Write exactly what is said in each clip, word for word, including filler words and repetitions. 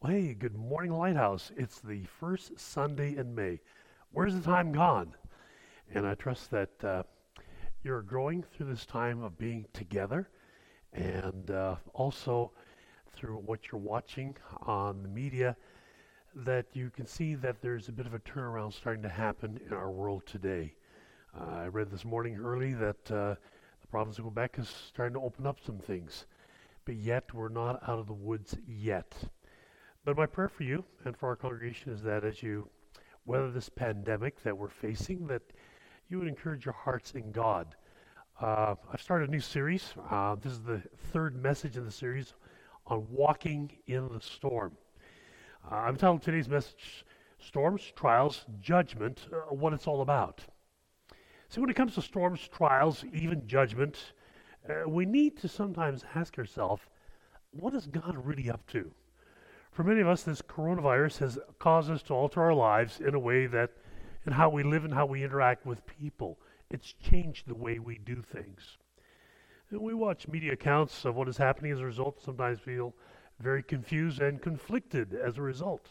Hey, good morning, Lighthouse. It's the first Sunday in May. Where's the time gone? And I trust that uh, you're growing through this time of being together and uh, also through what you're watching on the media, that you can see that there's a bit of a turnaround starting to happen in our world today. Uh, I read this morning early that uh, the province of Quebec is starting to open up some things, but yet we're not out of the woods yet. But my prayer for you and for our congregation is that as you weather this pandemic that we're facing, that you would encourage your hearts in God. Uh, I've started a new series. Uh, this is the third message in the series on walking in the storm. Uh, I'm titled today's message, Storms, Trials, Judgment, uh, what it's all about. See, when it comes to storms, trials, even judgment, uh, we need to sometimes ask ourselves, what is God really up to? For many of us, this coronavirus has caused us to alter our lives in a way that, in how we live and how we interact with people. It's changed the way we do things. And we watch media accounts of what is happening as a result, sometimes feel very confused and conflicted as a result.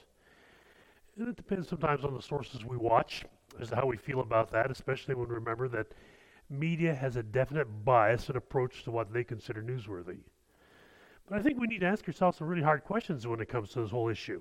And it depends sometimes on the sources we watch as to how we feel about that, especially when we remember that media has a definite bias and approach to what they consider newsworthy. But I think we need to ask ourselves some really hard questions when it comes to this whole issue.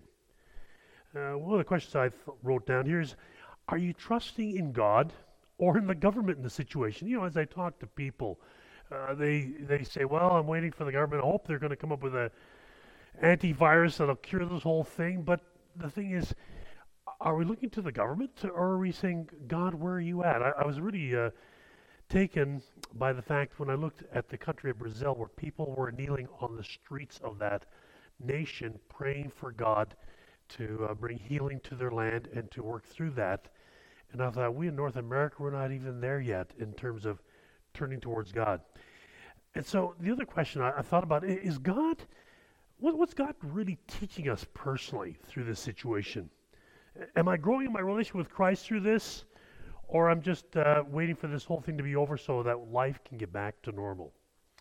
Uh, one of the questions I th- wrote down here is, are you trusting in God or in the government in the situation? You know, as I talk to people, uh, they they say, well, I'm waiting for the government. I hope they're going to come up with a antivirus that'll cure this whole thing. But the thing is, are we looking to the government or are we saying, God, where are you at? I, I was really uh, taken by the fact when I looked at the country of Brazil, where people were kneeling on the streets of that nation praying for God to uh, bring healing to their land and to work through that. And I thought, we in North America, we're not even there yet in terms of turning towards God. And so the other question I, I thought about is God, what, what's God really teaching us personally through this situation? Am I growing in my relationship with Christ through this? Or I'm just uh, waiting for this whole thing to be over so that life can get back to normal.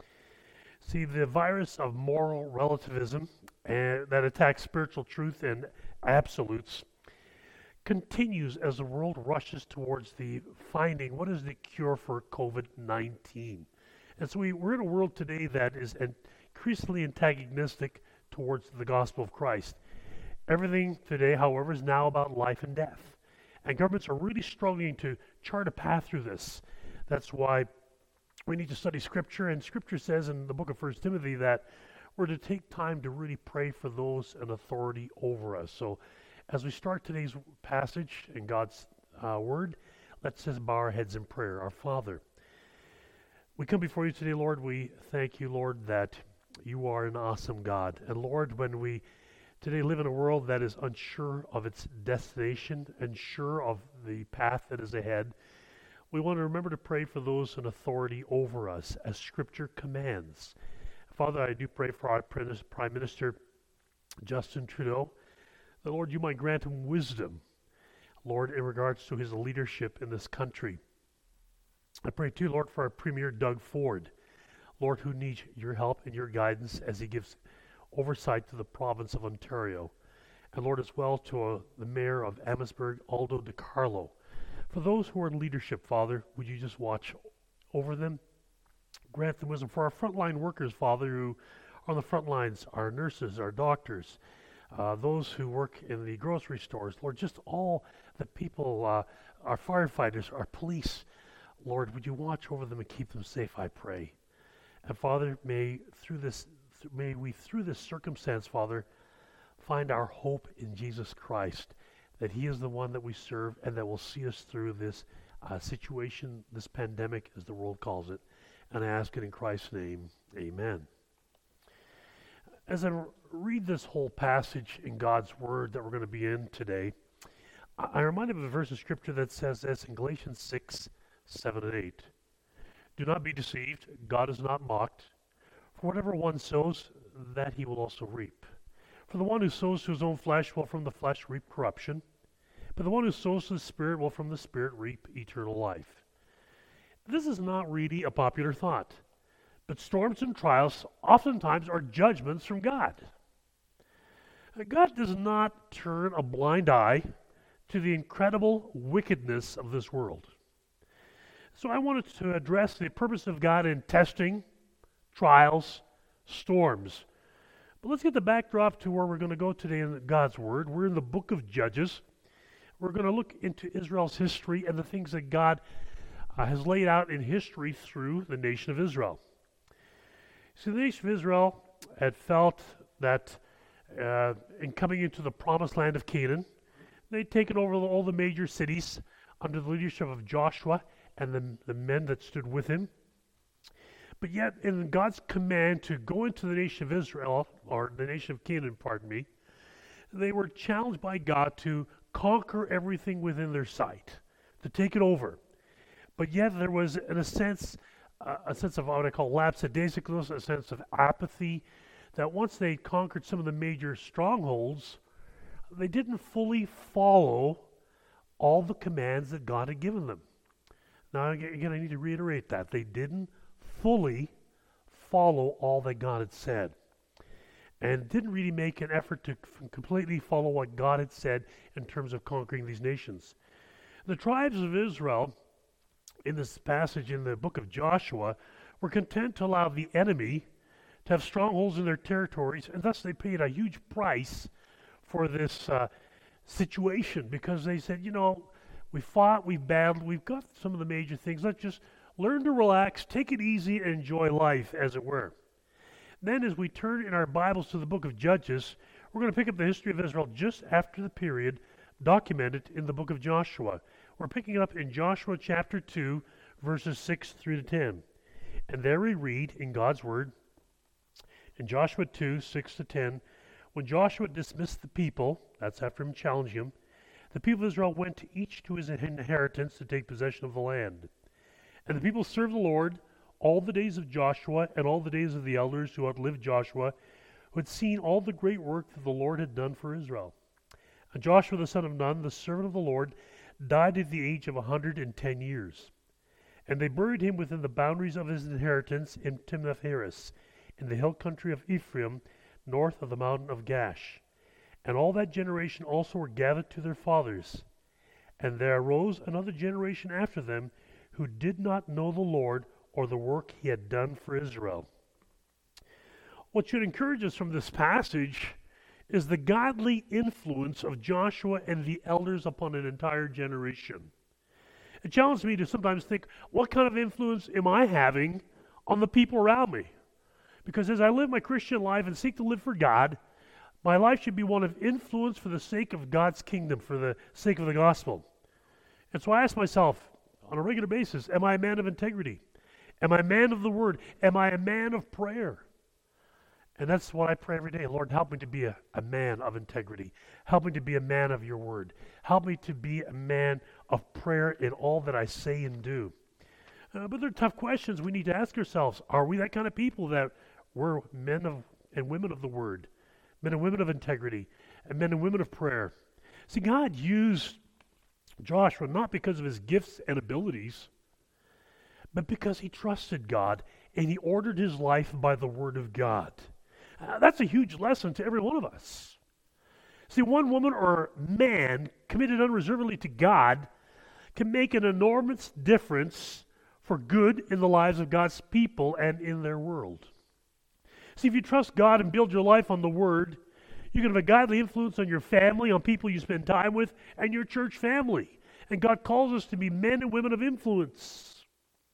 See, the virus of moral relativism uh, that attacks spiritual truth and absolutes continues as the world rushes towards the finding what is the cure for COVID nineteen. And so we, we're in a world today that is increasingly antagonistic towards the gospel of Christ. Everything today, however, is now about life and death. And governments are really struggling to chart a path through this. That's why we need to study Scripture. And Scripture says in the book of First Timothy that we're to take time to really pray for those in authority over us. So as we start today's passage in God's uh, Word, let's just bow our heads in prayer. Our Father, we come before you today, Lord. We thank you, Lord, that you are an awesome God. And Lord, when we today live in a world that is unsure of its destination, unsure of the path that is ahead, we want to remember to pray for those in authority over us, as Scripture commands. Father, I do pray for our Prime Minister, Justin Trudeau, that, Lord, you might grant him wisdom, Lord, in regards to his leadership in this country. I pray too, Lord, for our Premier, Doug Ford, Lord, who needs your help and your guidance as he gives oversight to the province of Ontario, and Lord, as well to uh, the mayor of Amherstburg, Aldo DiCarlo. For those who are in leadership, Father, would you just watch over them? Grant them wisdom. For our frontline workers, Father, who are on the front lines, our nurses, our doctors, uh, those who work in the grocery stores, Lord, just all the people, uh, our firefighters, our police, Lord, would you watch over them and keep them safe, I pray. And Father, may through this May we, through this circumstance, Father, find our hope in Jesus Christ, that he is the one that we serve and that will see us through this uh, situation, this pandemic, as the world calls it. And I ask it in Christ's name, amen. As I r- read this whole passage in God's Word that we're going to be in today, I- I'm reminded of a verse of Scripture that says this in Galatians six, seven, and eight. Do not be deceived, God is not mocked. For whatever one sows, that he will also reap. For the one who sows to his own flesh will from the flesh reap corruption, but the one who sows to the Spirit will from the Spirit reap eternal life. This is not really a popular thought, but storms and trials oftentimes are judgments from God. Uh, God does not turn a blind eye to the incredible wickedness of this world. So I wanted to address the purpose of God in testing, trials, storms. But let's get the backdrop to where we're going to go today in God's Word. We're in the book of Judges. We're going to look into Israel's history and the things that God uh, has laid out in history through the nation of Israel. So the nation of Israel had felt that uh, in coming into the promised land of Canaan, they'd taken over all the major cities under the leadership of Joshua and the, the men that stood with him. But yet, in God's command to go into the nation of Israel, or the nation of Canaan, pardon me, they were challenged by God to conquer everything within their sight, to take it over. But yet there was, in a sense, uh, a sense of what I call lapsadaisicalness, a sense of apathy, that once they conquered some of the major strongholds, they didn't fully follow all the commands that God had given them. Now, again, I need to reiterate that. They didn't fully follow all that God had said, and didn't really make an effort to f- completely follow what God had said in terms of conquering these nations. The tribes of Israel, in this passage in the book of Joshua, were content to allow the enemy to have strongholds in their territories, and thus they paid a huge price for this uh, situation, because they said, you know, we fought, we've battled, we've got some of the major things. Let's just learn to relax, take it easy, and enjoy life, as it were. Then, as we turn in our Bibles to the book of Judges, we're going to pick up the history of Israel just after the period documented in the book of Joshua. We're picking it up in Joshua chapter two, verses six through to ten. And there we read in God's Word, in Joshua two, six to ten, when Joshua dismissed the people, that's after him challenging them, the people of Israel went to each to his inheritance to take possession of the land. And the people served the Lord all the days of Joshua and all the days of the elders who outlived Joshua, who had seen all the great work that the Lord had done for Israel. And Joshua the son of Nun, the servant of the Lord, died at the age of a hundred and ten years. And they buried him within the boundaries of his inheritance in Timnath-Heres, in the hill country of Ephraim, north of the mountain of Gash. And all that generation also were gathered to their fathers. And there arose another generation after them, who did not know the Lord or the work he had done for Israel. What should encourage us from this passage is the godly influence of Joshua and the elders upon an entire generation. It challenges me to sometimes think, what kind of influence am I having on the people around me? Because as I live my Christian life and seek to live for God, my life should be one of influence for the sake of God's kingdom, for the sake of the gospel. And so I ask myself on a regular basis, am I a man of integrity? Am I a man of the word? Am I a man of prayer? And that's what I pray every day. Lord, help me to be a, a man of integrity. Help me to be a man of your word. Help me to be a man of prayer in all that I say and do. Uh, but they're tough questions we need to ask ourselves. Are we that kind of people that we're men of and women of the word, men and women of integrity, and men and women of prayer? See, God used Joshua not because of his gifts and abilities, but because he trusted God and he ordered his life by the word of God. Uh, that's a huge lesson to every one of us. See, one woman or man committed unreservedly to God can make an enormous difference for good in the lives of God's people and in their world. See, if you trust God and build your life on the Word, you can have a godly influence on your family, on people you spend time with, and your church family. And God calls us to be men and women of influence.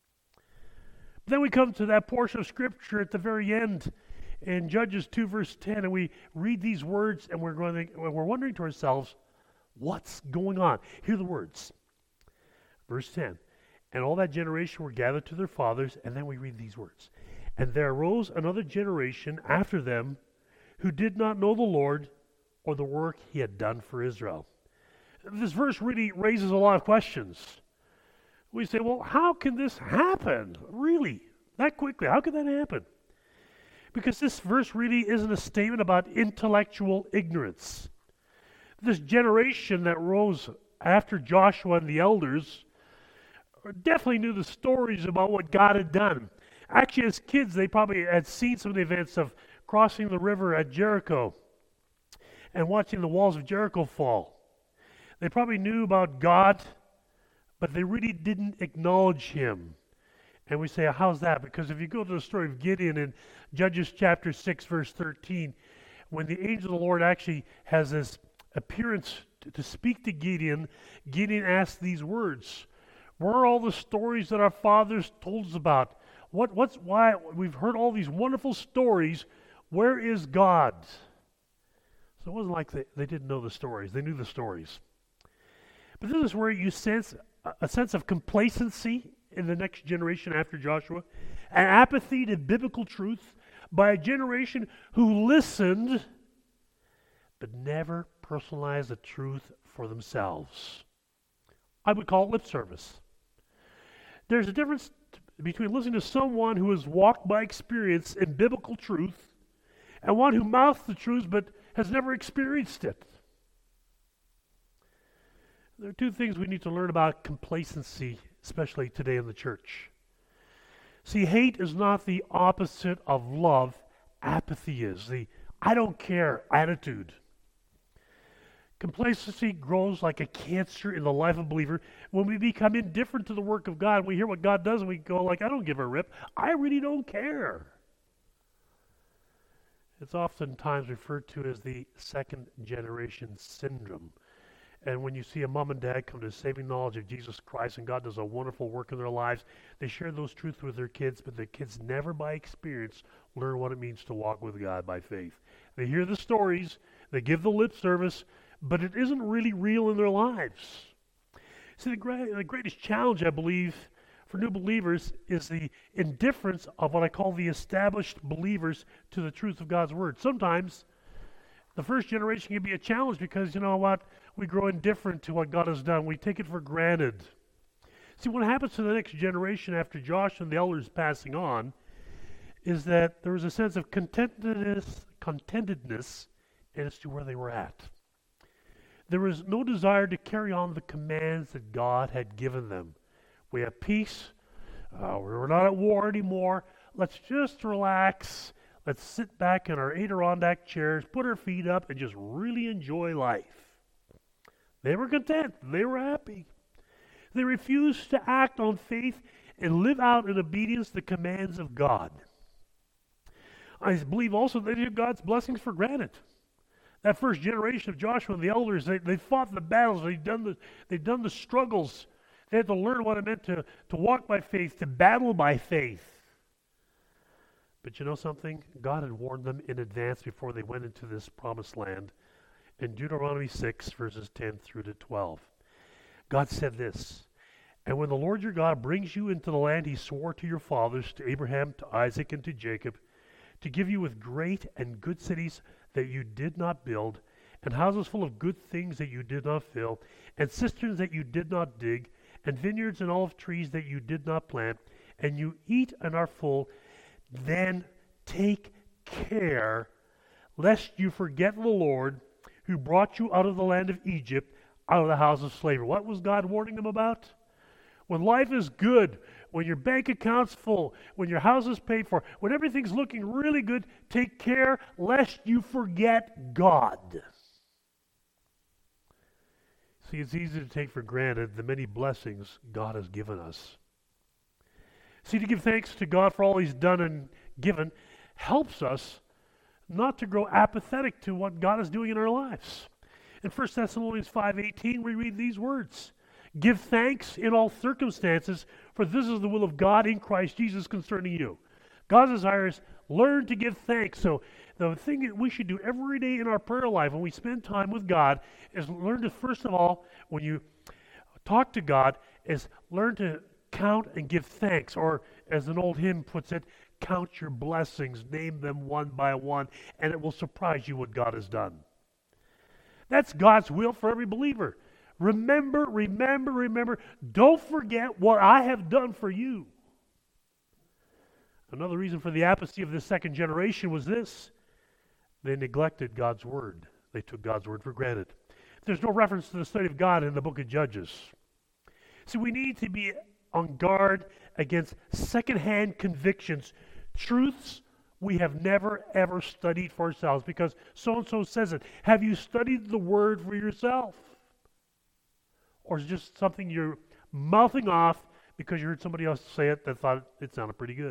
But then we come to that portion of Scripture at the very end in Judges two, verse ten, and we read these words, and we're going to, we're wondering to ourselves, what's going on? Hear the words. Verse ten. And all that generation were gathered to their fathers, and then we read these words. And there arose another generation after them who did not know the Lord or the work he had done for Israel. This verse really raises a lot of questions. We say, well, how can this happen? Really? That quickly? How could that happen? Because this verse really isn't a statement about intellectual ignorance. This generation that rose after Joshua and the elders definitely knew the stories about what God had done. Actually, as kids, they probably had seen some of the events of crossing the river at Jericho and watching the walls of Jericho fall. They probably knew about God, but they really didn't acknowledge him. And we say, how's that? Because if you go to the story of Gideon in Judges chapter six, verse thirteen, when the angel of the Lord actually has this appearance to, to speak to Gideon, Gideon asks these words, where are all the stories that our fathers told us about? What, what's why we've heard all these wonderful stories. Where is God? So it wasn't like they, they didn't know the stories. They knew the stories. But this is where you sense a, a sense of complacency in the next generation after Joshua, an apathy to biblical truth by a generation who listened but never personalized the truth for themselves. I would call it lip service. There's a difference between listening to someone who has walked by experience in biblical truth and one who mouths the truth but has never experienced it. There are two things we need to learn about complacency, especially today in the church. See, hate is not the opposite of love. Apathy is the I don't care attitude. Complacency grows like a cancer in the life of a believer when we become indifferent to the work of God. We hear what God does and we go like, I don't give a rip. I really don't care. It's oftentimes referred to as the second generation syndrome. And when you see a mom and dad come to saving knowledge of Jesus Christ and God does a wonderful work in their lives, they share those truths with their kids, but their kids never by experience learn what it means to walk with God by faith. They hear the stories, they give the lip service, but it isn't really real in their lives. See, the, gra- the greatest challenge, I believe, for new believers is the indifference of what I call the established believers to the truth of God's Word. Sometimes the first generation can be a challenge because, you know what, we grow indifferent to what God has done. We take it for granted. See, what happens to the next generation after Joshua and the elders passing on is that there was a sense of contentedness, contentedness as to where they were at. There was no desire to carry on the commands that God had given them. We have peace. Uh, we're not at war anymore. Let's just relax. Let's sit back in our Adirondack chairs, put our feet up, and just really enjoy life. They were content. They were happy. They refused to act on faith and live out in obedience the commands of God. I believe also they took God's blessings for granted. That first generation of Joshua and the elders, they, they fought the battles. They'd done the, they'd done the struggles. They had to learn what it meant to, to walk by faith, to battle by faith. But you know something? God had warned them in advance before they went into this promised land. In Deuteronomy six, verses ten through to twelve. God said this, "And when the Lord your God brings you into the land he swore to your fathers, to Abraham, to Isaac, and to Jacob, to give you with great and good cities that you did not build, and houses full of good things that you did not fill, and cisterns that you did not dig, and vineyards and olive trees that you did not plant, and you eat and are full, then take care lest you forget the Lord who brought you out of the land of Egypt, out of the house of slavery." What was God warning them about? When life is good, when your bank account's full, when your house is paid for, when everything's looking really good, take care lest you forget God. See, it's easy to take for granted the many blessings God has given us. See, to give thanks to God for all he's done and given helps us not to grow apathetic to what God is doing in our lives. In First Thessalonians five eighteen, we read these words, "Give thanks in all circumstances, for this is the will of God in Christ Jesus concerning you." God's desire is learn to give thanks. So the thing that we should do every day in our prayer life when we spend time with God is learn to, first of all, when you talk to God, is learn to count and give thanks. Or as an old hymn puts it, count your blessings, name them one by one, and it will surprise you what God has done. That's God's will for every believer. Remember, remember, remember. Don't forget what I have done for you. Another reason for the apathy of this second generation was this. They neglected God's word. They took God's word for granted. There's no reference to the study of God in the book of Judges. So we need to be on guard against secondhand convictions, truths We have never, ever studied for ourselves because so-and-so says it. Have you studied the word for yourself? Or is it just something you're mouthing off because you heard somebody else say it that thought it sounded pretty good?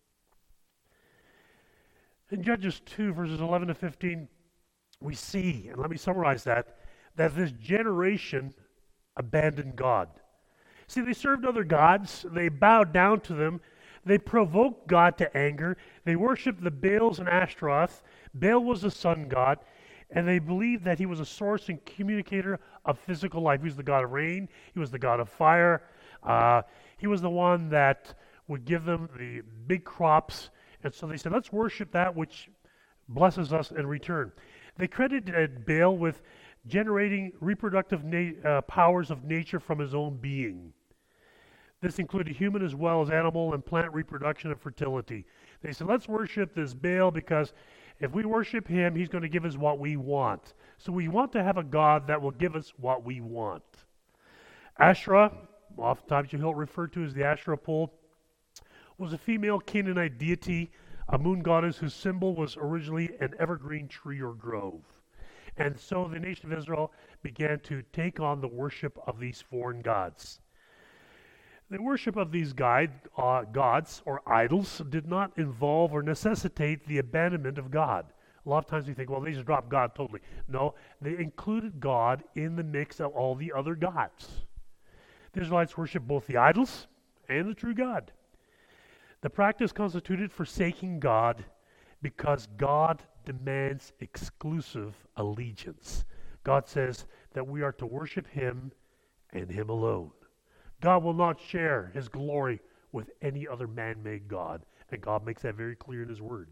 In Judges two, verses eleven to fifteen, we see, and let me summarize that, that this generation abandoned God. See, they served other gods. They bowed down to them. They provoked God to anger. They worshipped the Baals and Ashtaroth. Baal was the sun god, and they believed that he was a source and communicator of physical life. He was the god of rain. He was the god of fire. Uh, he was the one that would give them the big crops. And so they said, let's worship that which blesses us in return. They credited Baal with generating reproductive na- uh, powers of nature from his own being. This included human as well as animal and plant reproduction and fertility. They said, let's worship this Baal because if we worship him, he's going to give us what we want. So we want to have a God that will give us what we want. Asherah, oftentimes you'll refer to as the Asherah pole, was a female Canaanite deity, a moon goddess whose symbol was originally an evergreen tree or grove. And so the nation of Israel began to take on the worship of these foreign gods. The worship of these guide, uh, gods or idols did not involve or necessitate the abandonment of God. A lot of times we think, well, they just dropped God totally. No, they included God in the mix of all the other gods. The Israelites worshiped both the idols and the true God. The practice constituted forsaking God because God demands exclusive allegiance. God says that we are to worship him and him alone. God will not share his glory with any other man-made god, and God makes that very clear in his word.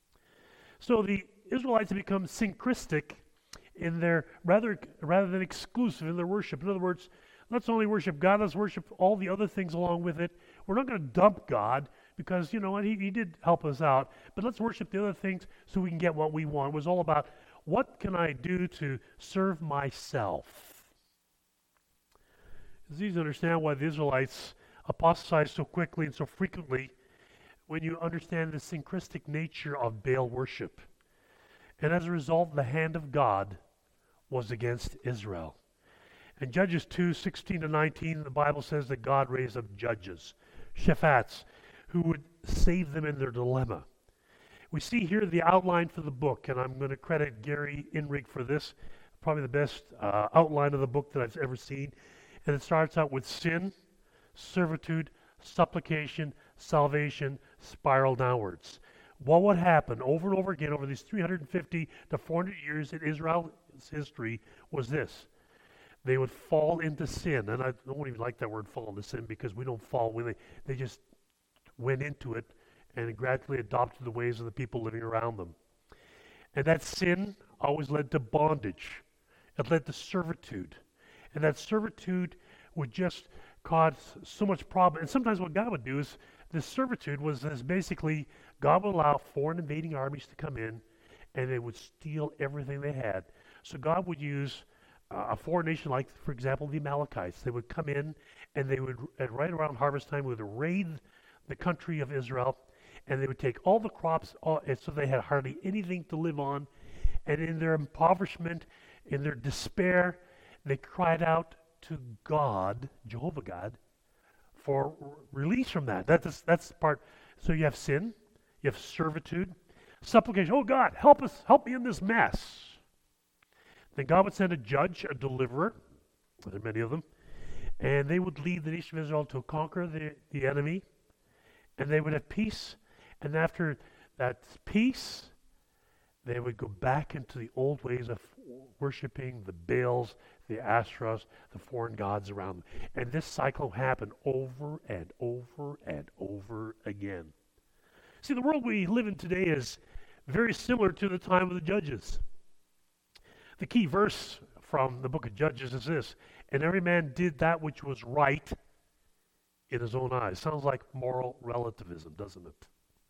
So the Israelites have become syncretic in their, rather, rather than exclusive in their worship. In other words, let's only worship God, let's worship all the other things along with it. We're not going to dump God because, you know what, he, he did help us out, but let's worship the other things so we can get what we want. It was all about, what can I do to serve myself? It's easy to understand why the Israelites apostatized so quickly and so frequently when you understand the syncretic nature of Baal worship. And as a result, the hand of God was against Israel. In Judges two, sixteen to nineteen, the Bible says that God raised up judges, Shaphats, who would save them in their dilemma. We see here the outline for the book, and I'm going to credit Gary Inrig for this, probably the best uh, outline of the book that I've ever seen. And it starts out with sin, servitude, supplication, salvation, spiral downwards. What would happen over and over again over these three hundred fifty to four hundred years in Israel's history was this. They would fall into sin. And I don't even like that word fall into sin because we don't fall when they, they just went into it and gradually adopted the ways of the people living around them. And that sin always led to bondage. It led to servitude. And that servitude would just cause so much problem. And sometimes what God would do is, this servitude was is basically, God would allow foreign invading armies to come in, and they would steal everything they had. So God would use uh, a foreign nation like, for example, the Amalekites. They would come in, and they would, at right around harvest time, would raid the country of Israel, and they would take all the crops, all, and so they had hardly anything to live on. And in their impoverishment, in their despair, they cried out to God, Jehovah God, for r- release from that. That's that's the part. So you have sin, you have servitude, supplication. Oh God, help us, help me in this mess. Then God would send a judge, a deliverer. There are many of them, and they would lead the nation of Israel to conquer the, the enemy, and they would have peace. And after that peace, they would go back into the old ways of worshiping the Baals, the Ashtaroths, the foreign gods around them. And this cycle happened over and over and over again. See, the world we live in today is very similar to the time of the Judges. The key verse from the book of Judges is this: and every man did that which was right in his own eyes. Sounds like moral relativism, doesn't it?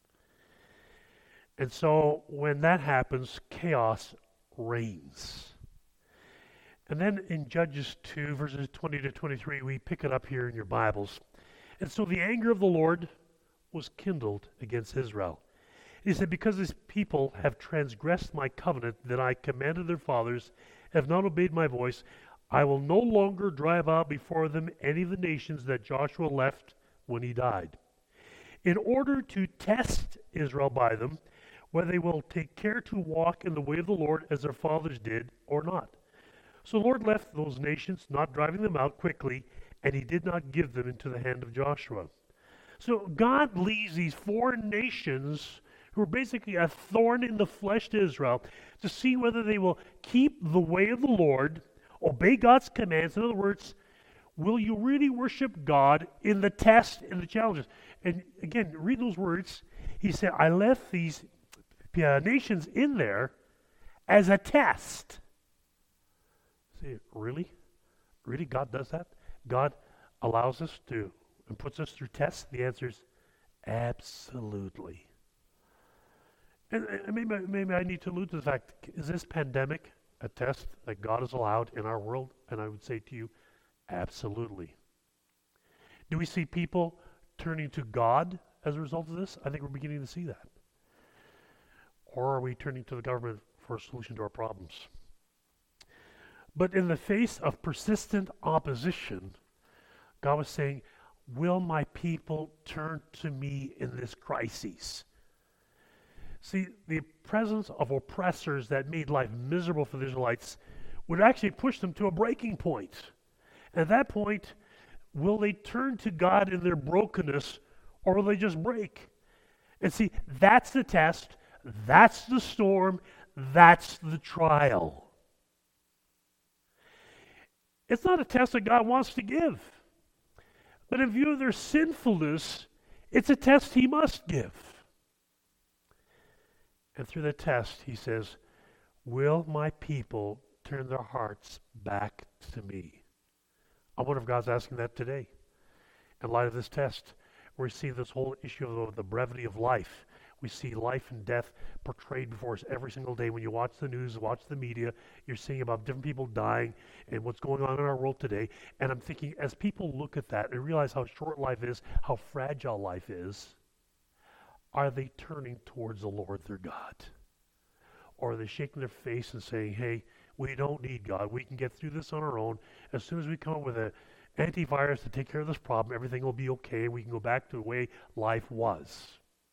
And so when that happens, chaos reigns. And then in Judges two, verses twenty to twenty-three, we pick it up here in your Bibles. And so the anger of the Lord was kindled against Israel. He said, because this people have transgressed my covenant that I commanded their fathers, have not obeyed my voice, I will no longer drive out before them any of the nations that Joshua left when he died, in order to test Israel by them, whether they will take care to walk in the way of the Lord as their fathers did or not. So the Lord left those nations, not driving them out quickly, and he did not give them into the hand of Joshua. So God leaves these foreign nations who are basically a thorn in the flesh to Israel to see whether they will keep the way of the Lord, obey God's commands. In other words, will you really worship God in the test, in the challenges? And again, read those words. He said, I left these uh, nations in there as a test. See, really? Really, God does that? God allows us to and puts us through tests? The answer is absolutely. And, and maybe, maybe I need to allude to the fact, is this pandemic a test that God has allowed in our world? And I would say to you, absolutely. Do we see people turning to God as a result of this? I think we're beginning to see that. Or are we turning to the government for a solution to our problems? But in the face of persistent opposition, God was saying, will my people turn to me in this crisis? See, the presence of oppressors that made life miserable for the Israelites would actually push them to a breaking point. At that point, will they turn to God in their brokenness, or will they just break? And see, that's the test, that's the storm, that's the trial. It's not a test that God wants to give. But in view of their sinfulness, it's a test he must give. And through the test, he says, will my people turn their hearts back to me? I wonder if God's asking that today. In light of this test, we see this whole issue of the brevity of life. We see life and death portrayed before us every single day. When you watch the news, watch the media, you're seeing about different people dying and what's going on in our world today. And I'm thinking, as people look at that and realize how short life is, how fragile life is, are they turning towards the Lord their God? Or are they shaking their face and saying, hey, we don't need God. We can get through this on our own. As soon as we come up with an antivirus to take care of this problem, everything will be okay. We can go back to the way life was.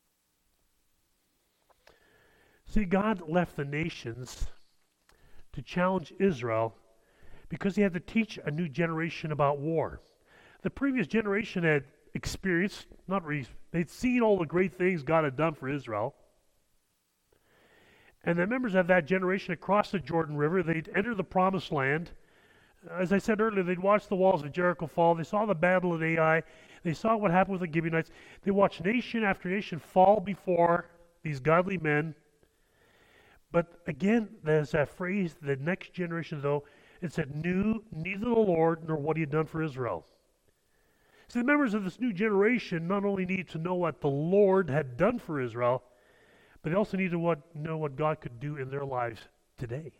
See, God left the nations to challenge Israel because he had to teach a new generation about war. The previous generation had experienced, not really, they'd seen all the great things God had done for Israel. And the members of that generation had crossed the Jordan River. They'd entered the Promised Land. As I said earlier, they'd watched the walls of Jericho fall. They saw the battle at Ai. They saw what happened with the Gibeonites. They watched nation after nation fall before these godly men. But again, there's that phrase, the next generation though, it said, knew neither the Lord nor what he had done for Israel. So the members of this new generation not only need to know what the Lord had done for Israel, but they also need to what, know what God could do in their lives today.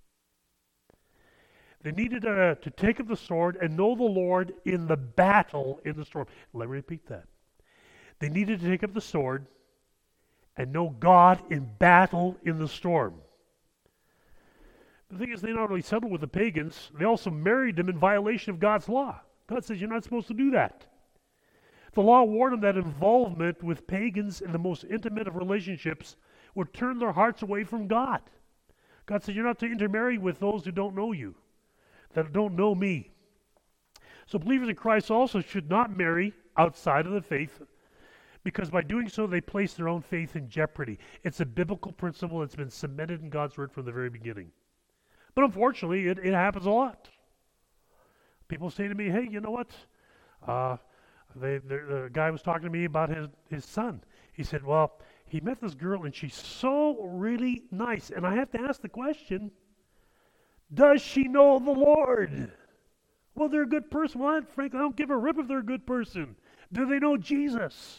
They needed uh, to take up the sword and know the Lord in the battle in the storm. Let me repeat that. They needed to take up the sword and know God in battle in the storm. The thing is, they not only settled with the pagans, they also married them in violation of God's law. God says you're not supposed to do that. The law warned them that involvement with pagans in the most intimate of relationships would turn their hearts away from God. God said you're not to intermarry with those who don't know you, that don't know me. So believers in Christ also should not marry outside of the faith, because by doing so, they place their own faith in jeopardy. It's a biblical principle that's been cemented in God's word from the very beginning. But unfortunately, it, it happens a lot. People say to me, hey, you know what? Uh, they, the guy was talking to me about his, his son. He said, well, he met this girl, and she's so really nice. And I have to ask the question, does she know the Lord? Well, they're a good person. Well, frankly, I don't give a rip if they're a good person. Do they know Jesus?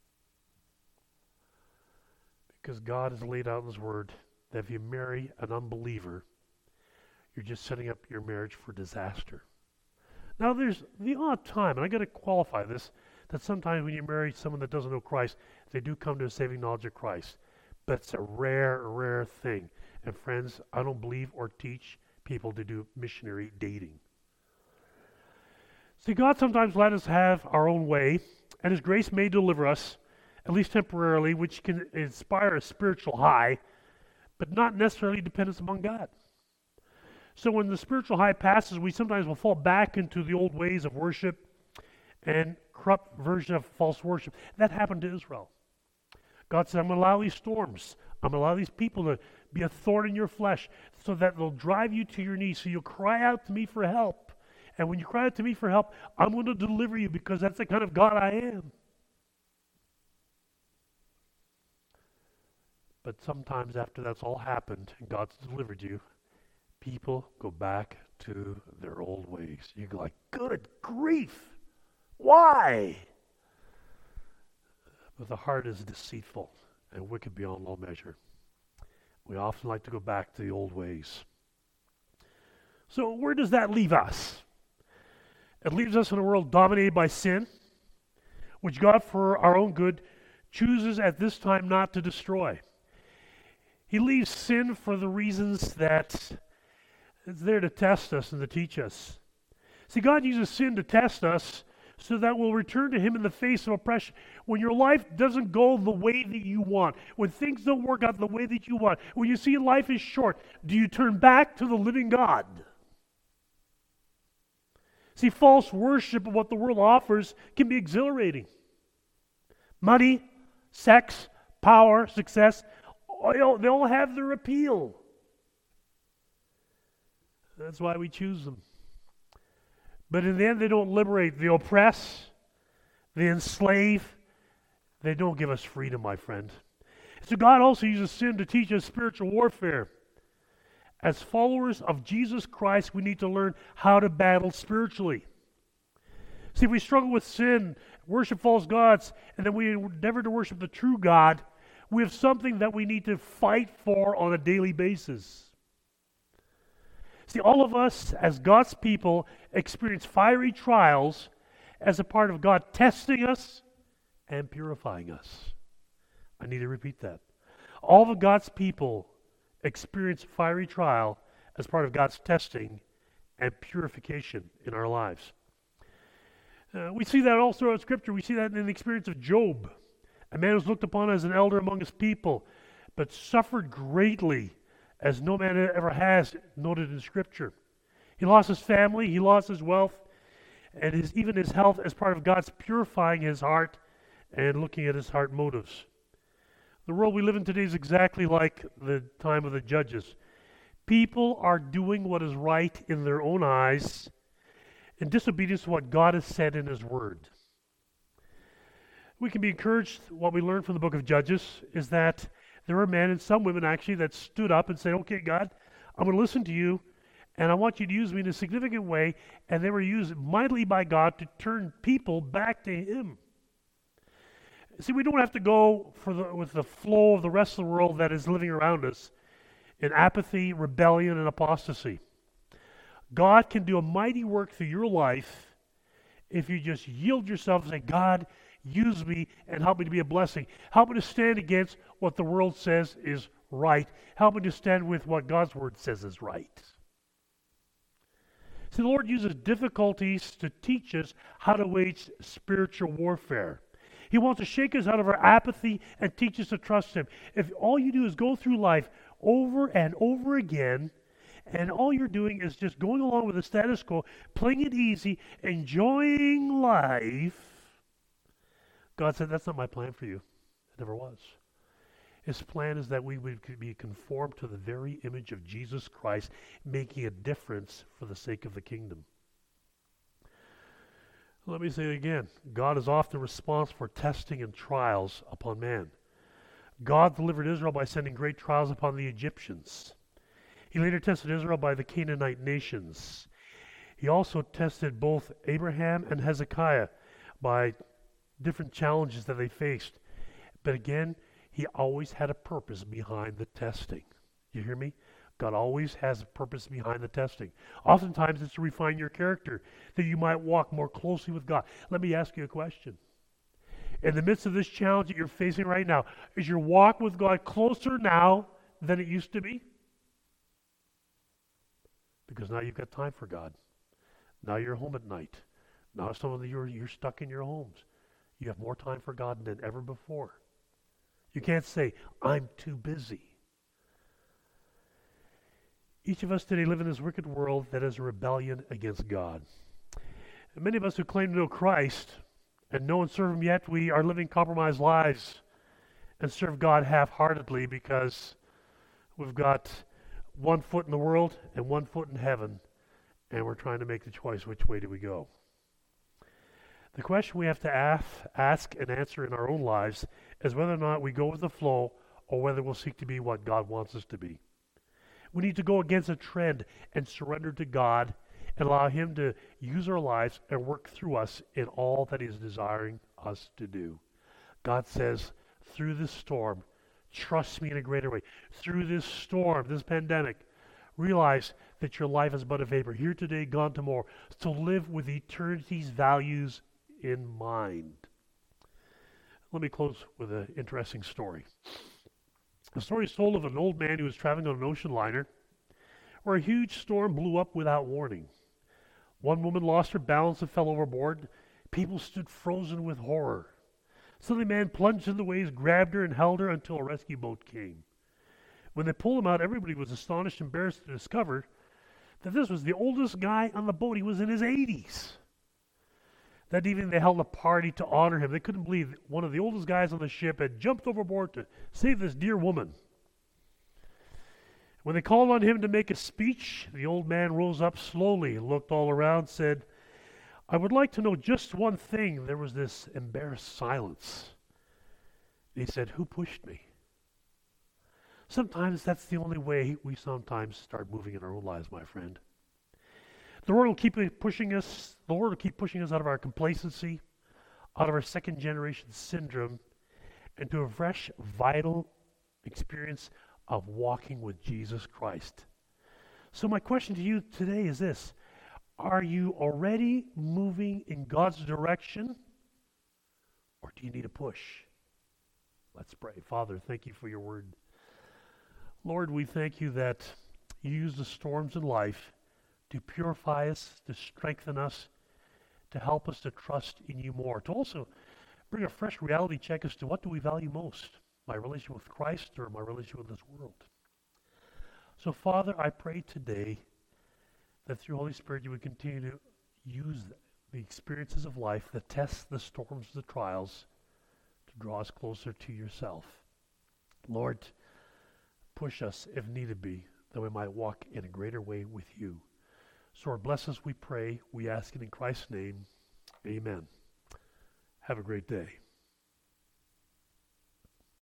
Because God has laid out in his word that if you marry an unbeliever, you're just setting up your marriage for disaster. Now there's the odd time, and I got to qualify this, that sometimes when you marry someone that doesn't know Christ, they do come to a saving knowledge of Christ. but it's a rare, rare thing. And friends, I don't believe or teach people to do missionary dating. See, God sometimes let us have our own way, and His grace may deliver us, at least temporarily, which can inspire a spiritual high, but not necessarily dependence upon God. So when the spiritual high passes, we sometimes will fall back into the old ways of worship and corrupt version of false worship. That happened to Israel. God said, I'm going to allow these storms. I'm going to allow these people to be a thorn in your flesh so that they'll drive you to your knees, so you'll cry out to me for help. And when you cry out to me for help, I'm going to deliver you because that's the kind of God I am. But sometimes after that's all happened and God's delivered you, people go back to their old ways. You go like, good grief, why? But the heart is deceitful and wicked beyond all measure. We often like to go back to the old ways. So where does that leave us? It leaves us in a world dominated by sin, which God, for our own good, chooses at this time not to destroy. He leaves sin for the reasons that it's there to test us and to teach us. See, God uses sin to test us so that we'll return to Him in the face of oppression. When your life doesn't go the way that you want, when things don't work out the way that you want, when you see life is short, do you turn back to the living God? See, false worship of what the world offers can be exhilarating. Money, sex, power, success, they all have their appeal. That's why we choose them. But in the end, they don't liberate. They oppress, they enslave, they don't give us freedom, my friend. So God also uses sin to teach us spiritual warfare. As followers of Jesus Christ, we need to learn how to battle spiritually. See, if we struggle with sin, worship false gods, and then we endeavor to worship the true God, we have something that we need to fight for on a daily basis. See, all of us as God's people experience fiery trials as a part of God testing us and purifying us. I need to repeat that. All of God's people experience fiery trial as part of God's testing and purification in our lives. Uh, we see that all throughout Scripture. We see that in the experience of Job, a man who was looked upon as an elder among his people, but suffered greatly, as no man ever has, noted in Scripture. He lost his family, he lost his wealth, and his, even his health as part of God's purifying his heart and looking at his heart motives. The world we live in today is exactly like the time of the judges. People are doing what is right in their own eyes in disobedience to what God has said in His Word. We can be encouraged. What we learn from the book of Judges is that there were men and some women actually that stood up and said, okay, God, I'm going to listen to you, and I want you to use me in a significant way. And they were used mightily by God to turn people back to Him. See, we don't have to go for the, with the flow of the rest of the world that is living around us in apathy, rebellion, and apostasy. God can do a mighty work through your life if you just yield yourself and say, God, use me and help me to be a blessing. Help me to stand against what the world says is right. Help me to stand with what God's Word says is right. See, the Lord uses difficulties to teach us how to wage spiritual warfare. He wants to shake us out of our apathy and teach us to trust Him. If all you do is go through life over and over again, and all you're doing is just going along with the status quo, playing it easy, enjoying life, God said, that's not my plan for you. It never was. His plan is that we would be conformed to the very image of Jesus Christ, making a difference for the sake of the kingdom. Let me say it again. God is often responsible for testing and trials upon man. God delivered Israel by sending great trials upon the Egyptians. He later tested Israel by the Canaanite nations. He also tested both Abraham and Hezekiah by different challenges that they faced. But again, He always had a purpose behind the testing. You hear me? God always has a purpose behind the testing. Oftentimes it's to refine your character, that you might walk more closely with God. Let me ask you a question. In the midst of this challenge that you're facing right now, is your walk with God closer now than it used to be? Because now you've got time for God. Now you're home at night. Now some of you are you're stuck in your homes. You have more time for God than ever before. You can't say, I'm too busy. Each of us today live in this wicked world that is a rebellion against God. And many of us who claim to know Christ and know and serve Him yet, we are living compromised lives and serve God half-heartedly because we've got one foot in the world and one foot in heaven, and we're trying to make the choice, which way do we go? The question we have to ask, ask and answer in our own lives is whether or not we go with the flow or whether we'll seek to be what God wants us to be. We need to go against a trend and surrender to God and allow Him to use our lives and work through us in all that He is desiring us to do. God says, through this storm, trust me in a greater way. Through this storm, this pandemic, realize that your life is but a vapor. Here today, gone tomorrow. So live with eternity's values in mind. Let me close with an interesting story. The story is told of an old man who was traveling on an ocean liner where a huge storm blew up without warning. One woman lost her balance and fell overboard. People stood frozen with horror. Suddenly, a man plunged in the waves, grabbed her, and held her until a rescue boat came. When they pulled him out, everybody was astonished and embarrassed to discover that this was the oldest guy on the boat. He was in his eighties. That evening, they held a party to honor him. They couldn't believe that one of the oldest guys on the ship had jumped overboard to save this dear woman. When they called on him to make a speech, the old man rose up slowly, looked all around, said, I would like to know just one thing. There was this embarrassed silence. He said, who pushed me? Sometimes that's the only way we sometimes start moving in our own lives, my friend. The Lord will keep pushing us, the Lord will keep pushing us out of our complacency, out of our second generation syndrome, into a fresh, vital experience of walking with Jesus Christ. So my question to you today is this. Are you already moving in God's direction, or do you need a push? Let's pray. Father, thank you for your word. Lord, we thank you that you use the storms in life to purify us, to strengthen us, to help us to trust in you more, to also bring a fresh reality check as to what do we value most, my relationship with Christ or my relationship with this world. So, Father, I pray today that through Holy Spirit you would continue to use the experiences of life, the tests, the storms, the trials, to draw us closer to yourself. Lord, push us if needed be, that we might walk in a greater way with you. So Lord, bless us, we pray. We ask it in Christ's name. Amen. Have a great day.